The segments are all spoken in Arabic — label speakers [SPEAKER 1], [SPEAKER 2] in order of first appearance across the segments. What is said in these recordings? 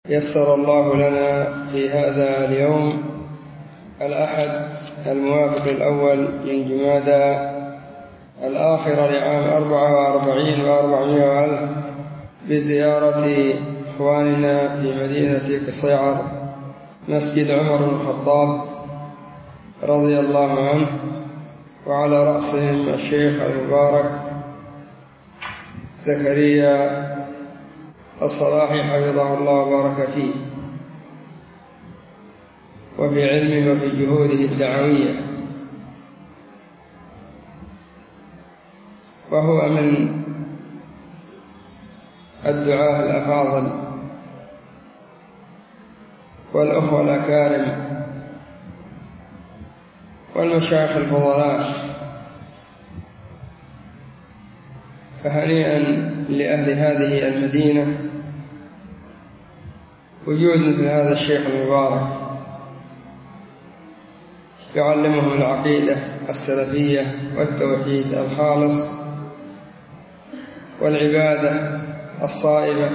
[SPEAKER 1] يسر الله لنا في هذا اليوم الأحد الموافق الأول من جمادى الآخرة لعام 44 و400 ألف بزيارة إخواننا في مدينة قصيعر مسجد عمر بن الخطاب رضي الله عنه، وعلى رأسهم الشيخ المبارك زكريا الصلاحي حفظه الله وبارك فيه وفي علمه وفي جهوده الدعوية، وهو من الدعاة الأفاضل والأخوة الأكارم والمشايخ الفضلاء، فهنيئا لأهل هذه المدينة وجود مثل هذا الشيخ المبارك يعلمهم العقيدة السلفية والتوحيد الخالص والعبادة الصائبة،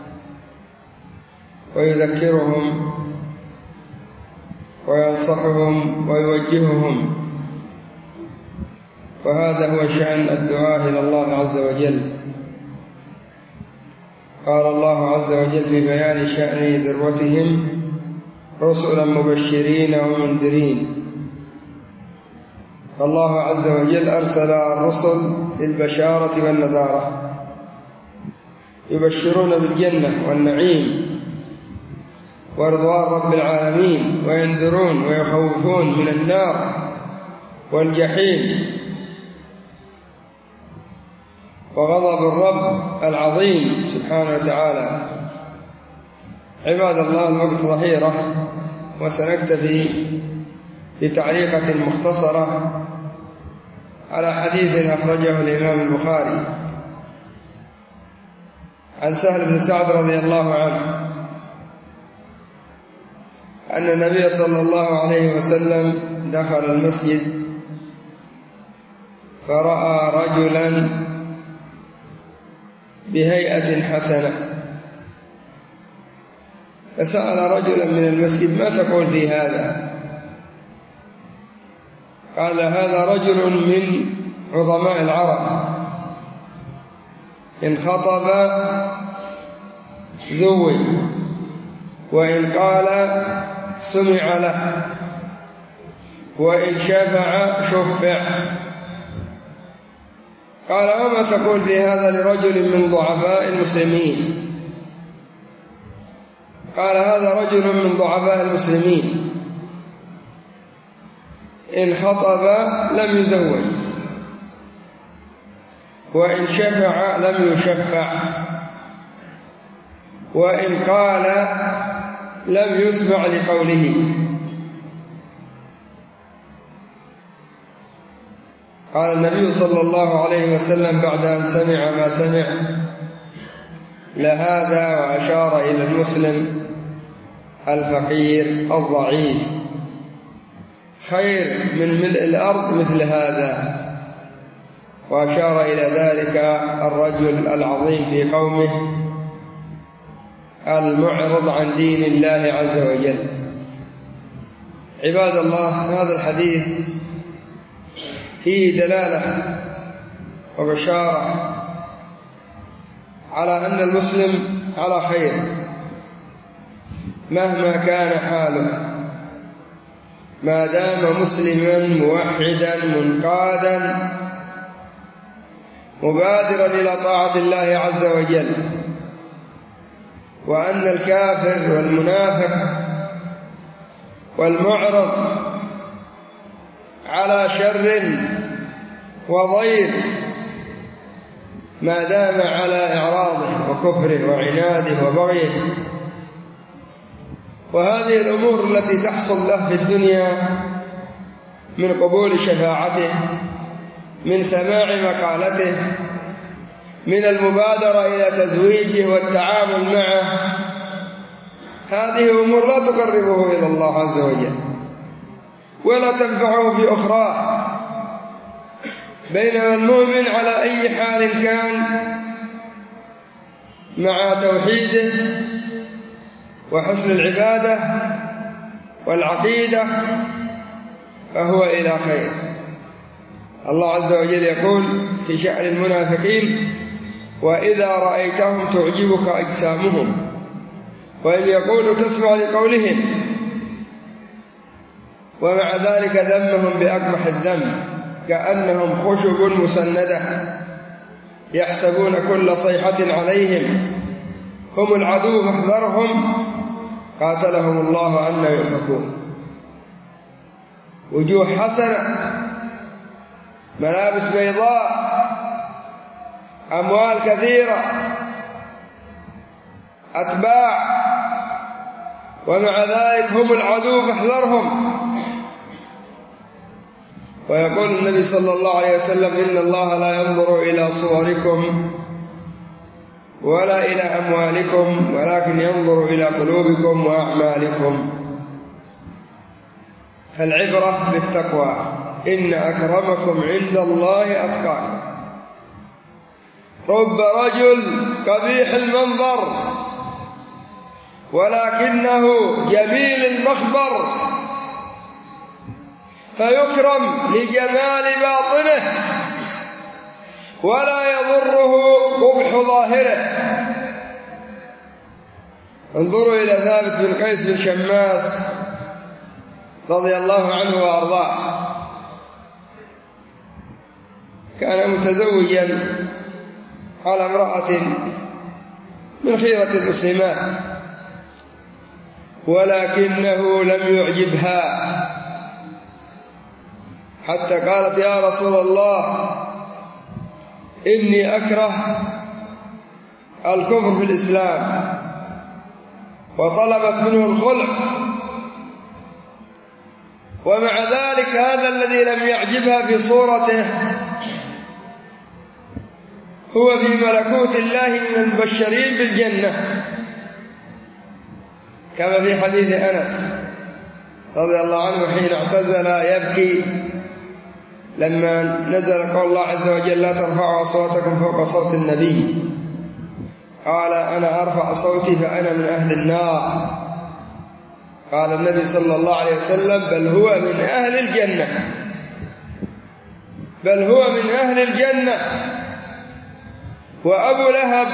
[SPEAKER 1] ويذكرهم وينصحهم ويوجههم، وهذا هو شأن الدعاء إلى الله عز وجل. قال الله عز وجل في بيان شأن ذروتهم: رسلا مبشرين ومنذرين. فالله عز وجل أرسل الرسل للبشارة والنذارة، يبشرون بالجنة والنعيم ورضوان رب العالمين، وينذرون ويخوفون من النار والجحيم وغضب الرب العظيم سبحانه وتعالى. عباد الله، الوقت ظهيرة، وسنكتفي بتعليقة مختصرة على حديث أخرجه الإمام البخاري عن سهل بن سعد رضي الله عنه أن النبي صلى الله عليه وسلم دخل المسجد فرأى رجلا بهيئة حسنة، فسأل رجلا من المسجد: ما تقول في هذا؟ قال: هذا رجل من عظماء العرب، إن خطب ذوي، وإن قال سمع له، وإن شفع شفع. قال: وما تقول في هذا لرجل من ضعفاء المسلمين؟ قال: هذا رجل من ضعفاء المسلمين، إن خطب لم يزوج، وإن شفع لم يشفع، وإن قال لم يسمع لقوله. قال النبي صلى الله عليه وسلم بعد أن سمع ما سمع لهذا، وأشار إلى المسلم الفقير الضعيف: خير من ملء الأرض مثل هذا. وأشار إلى ذلك الرجل العظيم في قومه المعرض عن دين الله عز وجل. عباد الله، هذا الحديث فيه دلالة وبشارة على أن المسلم على خير مهما كان حاله، ما دام مسلما موحدا منقادا مبادرا إلى طاعة الله عز وجل. وأن الكافر والمنافق والمعرض على شر وضير ما دام على إعراضه وكفره وعناده وبغيه. وهذه الأمور التي تحصل له في الدنيا من قبول شفاعته، من سماع مقالته، من المبادرة إلى تزويجه والتعامل معه، هذه أمور لا تقربه إلى الله عز وجل ولا تنفعه في أخراه. بينما المؤمن على أي حال كان مع توحيده وحسن العبادة والعقيدة فهو إلى خير. الله عز وجل يقول في شأن المنافقين: وإذا رأيتهم تعجبك أجسامهم وإن يقولوا تسمع لقولهم، ومع ذلك ذمهم بأقبح الذم كأنهم خشب مسندة يحسبون كل صيحة عليهم هم العدو فاحذرهم قاتلهم الله أن يؤفكون. وجوه حسنة، ملابس بيضاء، أموال كثيرة، أتباع، ومع ذلك هم العدو فاحذرهم. ويقول النبي صلى الله عليه وسلم: إن الله لا ينظر إلى صوركم ولا إلى أموالكم ولكن ينظر إلى قلوبكم وأعمالكم. فالعبرة بالتقوى: إن أكرمكم عند الله أتقاكم. رب رجل قبيح المنظر ولكنه جميل المخبر، فيكرم لجمال باطنه ولا يضره قبح ظاهره. انظروا إلى ثابت بن قيس بن شماس رضي الله عنه وأرضاه، كان متزوجا على امرأة من خيرة المسلمات، ولكنه لم يعجبها حتى قالت: يا رسول الله إني أكره الكفر في الإسلام، وطلبت منه الخلع. ومع ذلك هذا الذي لم يعجبها في صورته هو في ملكوت الله من المبشرين بالجنة، كما في حديث أنس رضي الله عنه حين اعتزل يبكي لما نزل قول الله عز وجل: لا ترفعوا أصواتكم فوق صوت النبي، قال: أنا أرفع صوتي فأنا من أهل النار. قال النبي صلى الله عليه وسلم: بل هو من أهل الجنة، بل هو من أهل الجنة. وأبو لهب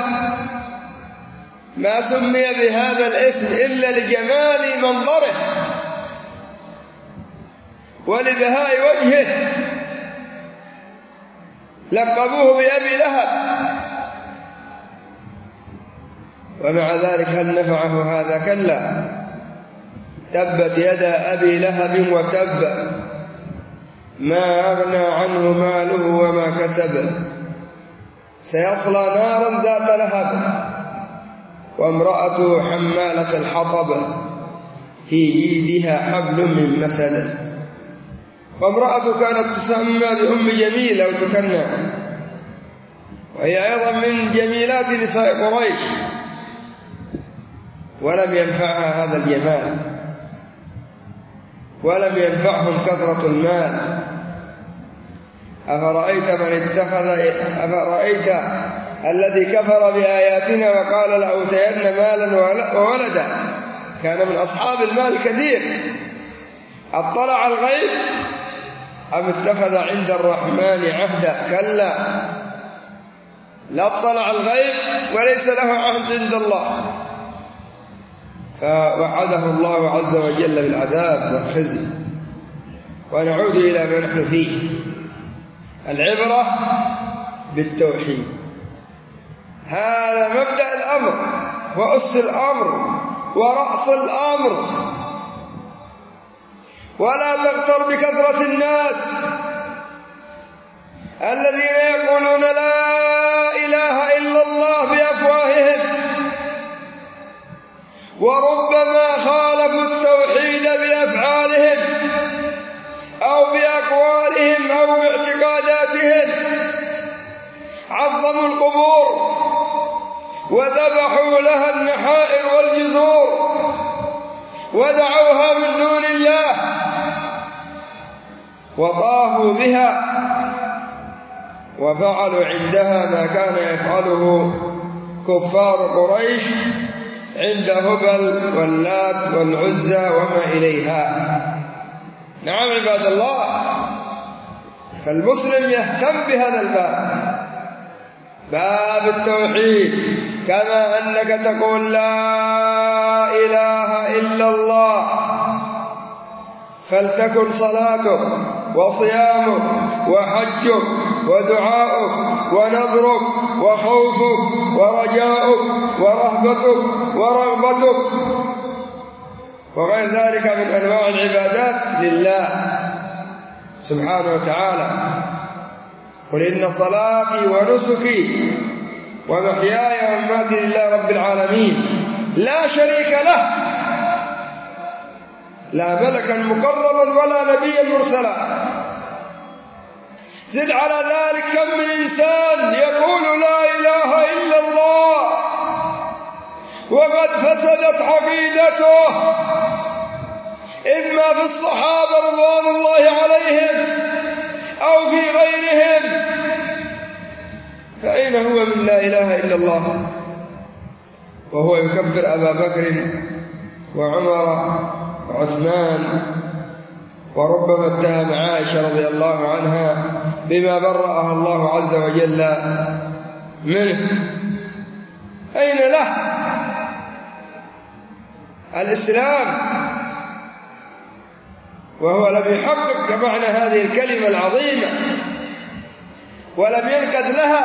[SPEAKER 1] ما سمي بهذا الاسم إلا لجمال منظره ولبهاء وجهه، لقبوه بأبي لهب. ومع ذلك هل نفعه هذا؟ كلا، تبت يدا أبي لهب وتب، ما أغنى عنه ماله وما كسب، سيصلى نارا ذات لهب وامرأته حمالة الحطب في جيدها حبل من مسد. وامرأته كانت تسمى بأم جميل أو تكنى، وهي أيضا من جميلات نساء قريش، ولم ينفعها هذا الجمال، ولم ينفعهم كثرة المال. أفرأيت الذي كفر بآياتنا وقال لأوتين مالا وولدا، كان من أصحاب المال الكثير، اطلع الغيب أم اتخذ عند الرحمن عهدا؟ كلا، لا اطلع الغيب وليس له عهد عند الله، فوعده الله عز وجل بالعذاب والخزي. ونعود إلى ما نحن فيه، العبرة بالتوحيد. هذا مبدأ الأمر وأس الأمر ورأس الأمر. ولا تغتر بكثرة الناس الذين يقولون لا إله إلا الله بأفواههم، وربما خالفوا التوحيد بأفعالهم أو بأقوالهم أو باعتقاداتهم. عظموا القبور وذبحوا لها النحائر والجذور ودعوها من دون الله وطافوا بها وفعلوا عندها ما كان يفعله كفار قريش عند هبل واللات والعزى وما إليها. نعم عباد الله، فالمسلم يهتم بهذا الباب، باب التوحيد، كما أنك تقول لا إله إلا الله فلتكن صلاتك وصيامك وحجك ودعاؤك ونذرك وخوفك ورجاؤك ورهبتك ورغبتك وغير ذلك من أنواع العبادات لله سبحانه وتعالى. قل إن صلاتي ونسكي ومحياي ومماتي لله رب العالمين لا شريك له، لا ملكا مقربا ولا نبيا مرسلا. زد على ذلك كم من إنسان يقول لا إله إلا الله وقد فسدت عقيدته، إما في الصحابة رضوان الله عليهم أو في غيرهم، فأين هو من لا إله إلا الله وهو يكفر أبا بكر وعمر وعثمان، وربما اتهم عائشة رضي الله عنها بما برأها الله عز وجل منه. أين له الإسلام وهو لم يحقق معنى هذه الكلمة العظيمة ولم ينقد لها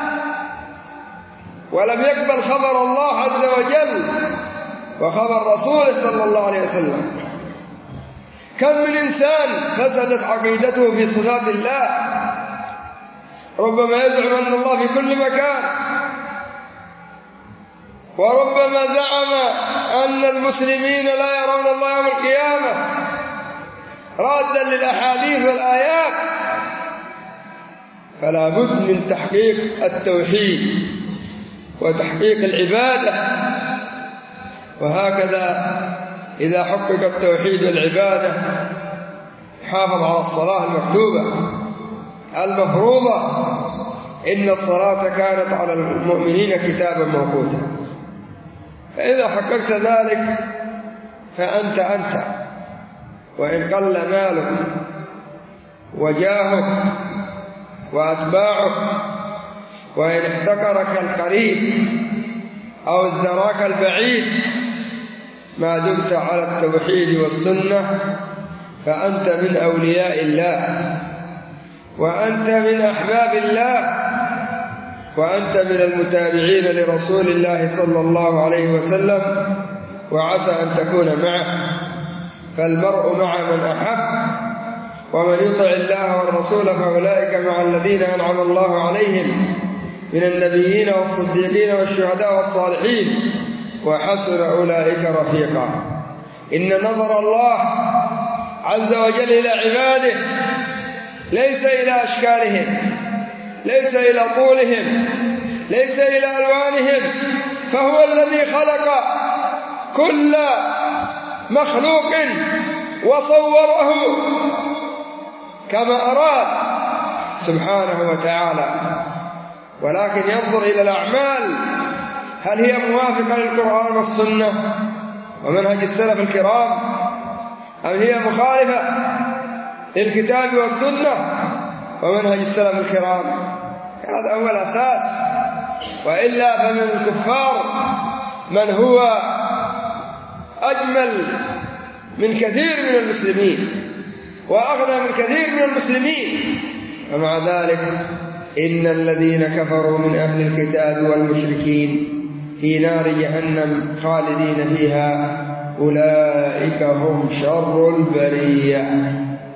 [SPEAKER 1] ولم يقبل خبر الله عز وجل وخبر رسوله صلى الله عليه وسلم؟ كم من إنسان فسدت عقيدته في صفات الله، ربما يزعم أن الله في كل مكان، وربما زعم أن المسلمين لا يرون الله يوم القيامة رادا للأحاديث والآيات. فلا بد من تحقيق التوحيد وتحقيق العبادة، وهكذا إذا حقق التوحيد والعبادة حافظ على الصلاة المكتوبة المفروضة، إن الصلاة كانت على المؤمنين كتابا موقوتا. فإذا حققت ذلك فأنت وإن قل مالك وجاهك وأتباعك، وإن احتقرك القريب أو ازدراك البعيد، ما دمت على التوحيد والسنة فأنت من أولياء الله، وأنت من أحباب الله، وأنت من المتابعين لرسول الله صلى الله عليه وسلم، وعسى أن تكون معه. فالمرء مع من أحب، ومن يطع الله والرسول فأولئك مع الذين أنعم الله عليهم من النبيين والصديقين والشهداء والصالحين وحسن أولئك رفيقا. إن نظر الله عز وجل إلى عباده ليس إلى أشكالهم، ليس إلى طولهم، ليس إلى ألوانهم، فهو الذي خلق كل مخلوق وصوره كما أراد سبحانه وتعالى، ولكن ينظر إلى الأعمال هل هي موافقة للقرآن والسنة ومنهج السلف الكرام، أم هي مخالفة للكتاب والسنة ومنهج السلف الكرام. هذا هو الأساس، وإلا فمن الكفار من هو أجمل من كثير من المسلمين وأغنى من كثير من المسلمين، ومع ذلك إن الذين كفروا من أهل الكتاب والمشركين في نار جهنم خالدين فيها أولئك هم شر البرية.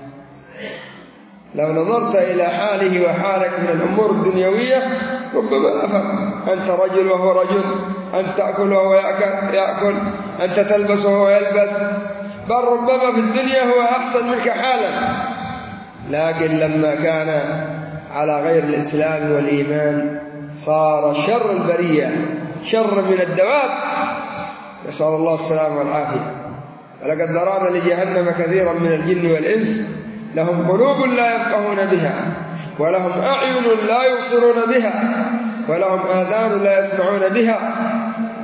[SPEAKER 1] لو نظرت إلى حاله وحالك من الأمور الدنيوية ربما أفهم، أنت رجل وهو رجل، أنت تأكل وهو يأكل، أنت تلبس وهو يلبس، بل ربما في الدنيا هو أحسن منك حالا. لكن لما كان على غير الإسلام والإيمان صار شر البرية، شر من الدواب، نسأل الله السلامة والعافية. ولقد ذرأنا لجهنم كثيرا من الجن والإنس لهم قلوب لا يفقهون بها، ولهم أعين لا يبصرون بها، ولهم آذان لا يسمعون بها،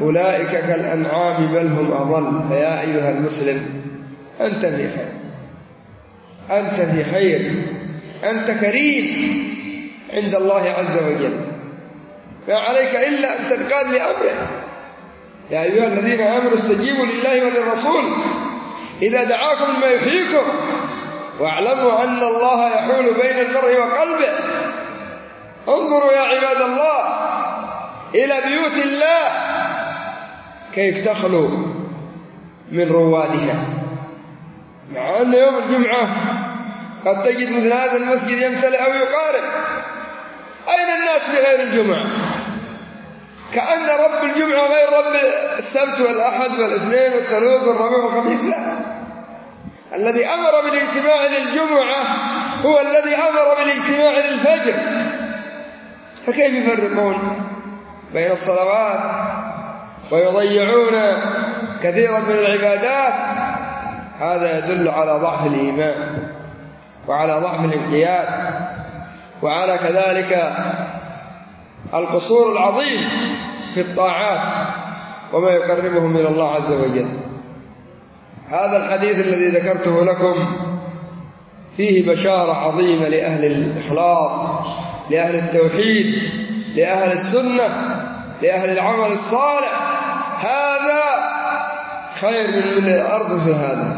[SPEAKER 1] أولئك كالأنعام بل هم أضل. فيا أيها المسلم أنت في خير، أنت في خير، أنت كريم عند الله عز وجل، ما عليك إلا أن تنقاد لأمره. يا أيها الذين آمنوا استجيبوا لله وللرسول إذا دعاكم لما يحييكم واعلموا أن الله يحول بين المرء وقلبه. انظروا يا عباد الله إلى بيوت الله كيف تخلو من روادها، مع أن يوم الجمعة قد تجد مثل هذا المسجد يمتلئ أو يقارب. أين الناس في غير الجمعة؟ كأن رب الجمعة غير رب السبت والأحد والاثنين والثلاث والربيع والخميس. لا، الذي أمر بالاجتماع للجمعة هو الذي أمر بالاجتماع للفجر. فكيف يفرقون بين الصلوات ويضيعون كثيرا من العبادات؟ هذا يدل على ضعف الإيمان وعلى ضعف الانقياد وعلى كذلك القصور العظيم في الطاعات وما يقربهم إلى الله عز وجل. هذا الحديث الذي ذكرته لكم فيه بشارة عظيمة لأهل الإخلاص، لأهل التوحيد، لأهل السنة، لأهل العمل الصالح. هذا خير من الأرض في هذا.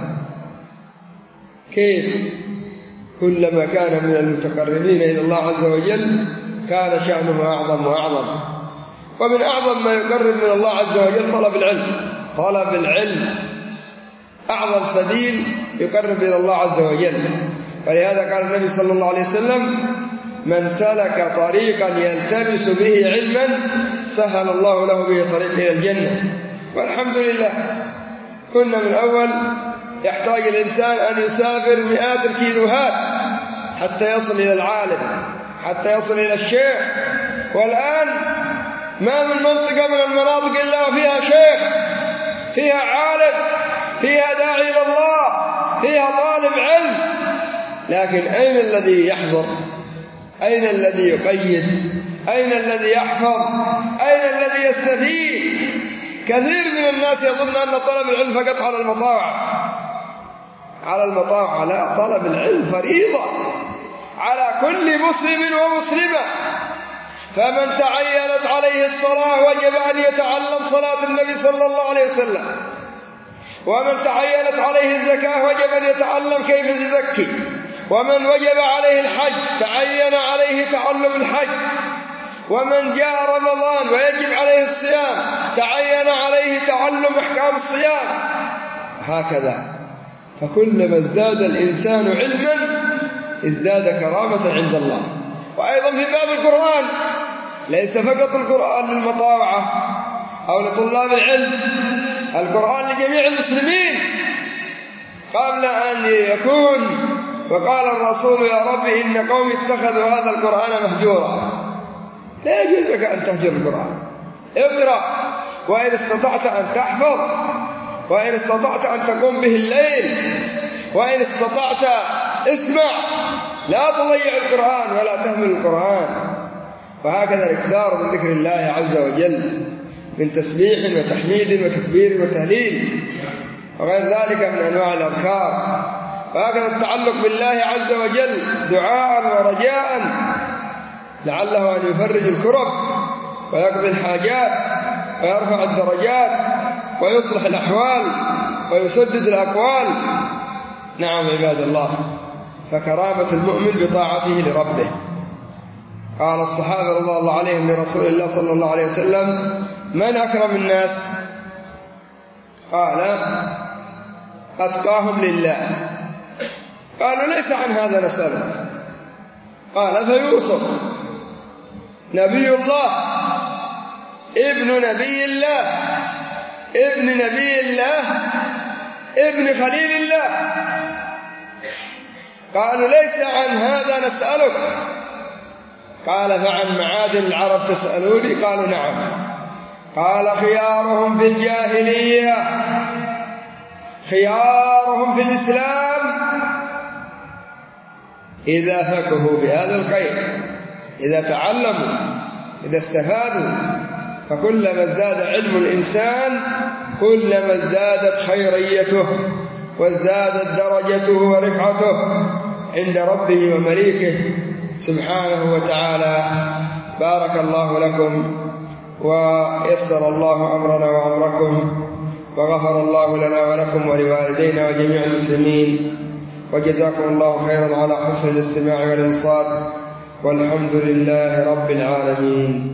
[SPEAKER 1] كيف كلما كان من المتقربين إلى الله عز وجل كان شأنه أعظم وأعظم. ومن أعظم ما يقرب من الله عز وجل طلب العلم. طلب العلم أعظم سبيل يقرب إلى الله عز وجل. ولهذا قال النبي صلى الله عليه وسلم: من سلك طريقا يلتمس به علما سهل الله له به طريق إلى الجنة. والحمد لله كنا من أول يحتاج الإنسان أن يسافر مئات الكيلوهات حتى يصل إلى العالم، حتى يصل إلى الشيخ. والآن ما من منطقة من المناطق إلا وفيها شيخ، فيها عالم، فيها داعي إلى الله، فيها طالب علم. لكن أين الذي يحضر؟ أين الذي يقيد؟ أين الذي يحفظ؟ أين الذي يستفيد؟ كثير من الناس يظن أن طلب العلم فقط على المطاوعة. لا، طلب العلم فريضة على كل مسلم ومسلمة. فمن تعينت عليه الصلاة وجب أن يتعلم صلاة النبي صلى الله عليه وسلم. ومن تعينت عليه الزكاة وجب أن يتعلم كيف يزكي. ومن وجب عليه الحج تعين عليه تعلم الحج. ومن جاء رمضان ويجب عليه الصيام تعين عليه تعلم أحكام الصيام. هكذا. فكلما ازداد الإنسان علما ازداد كرامة عند الله. وأيضا في باب القرآن ليس فقط القرآن للمطاوعة أو لطلاب العلم، القرآن لجميع المسلمين قبل أن يكون. وقال الرسول: يا رب إن قومي اتخذوا هذا القرآن مهجورا. لا يجوز لك أن تهجر القرآن. اقرأ، وإن استطعت أن تحفظ، وإن استطعت أن تقوم به الليل، وإن استطعت اسمع. لا تضيع القرآن ولا تهمل القرآن. وهكذا الاكثار من ذكر الله عز وجل من تسبيح وتحميد وتكبير وتهليل وغير ذلك من أنواع الأذكار. وهكذا التعلق بالله عز وجل دعاء ورجاء لعله أن يفرج الكرب ويقضي الحاجات ويرفع الدرجات ويصلح الأحوال ويسدد الأقوال. نعم عباد الله، فكرامة المؤمن بطاعته لربه. قال الصحابة رضي الله عليهم لرسول الله صلى الله عليه وسلم: من أكرم الناس؟ قال: أتقاهم لله. قالوا: ليس عن هذا نسألك. قال: فيوسف نبي الله ابن نبي الله ابن نبي الله ابن خليل الله. قالوا: ليس عن هذا نسألك. قال: فعن معادن العرب تسألوني؟ قالوا: نعم. قال: خيارهم في الجاهلية خيارهم في الإسلام إذا فقهوا بهذا الخير، إذا تعلموا، إذا استفادوا. فكلما ازداد علم الإنسان كلما ازدادت خيريته وازدادت درجته ورفعته عند ربه ومليكه سبحانه وتعالى. بارك الله لكم ويسر الله أمرنا وأمركم، وغفر الله لنا ولكم ولوالدينا وجميع المسلمين، وجزاكم الله خيرا على حسن الاستماع والإنصات، والحمد لله رب العالمين.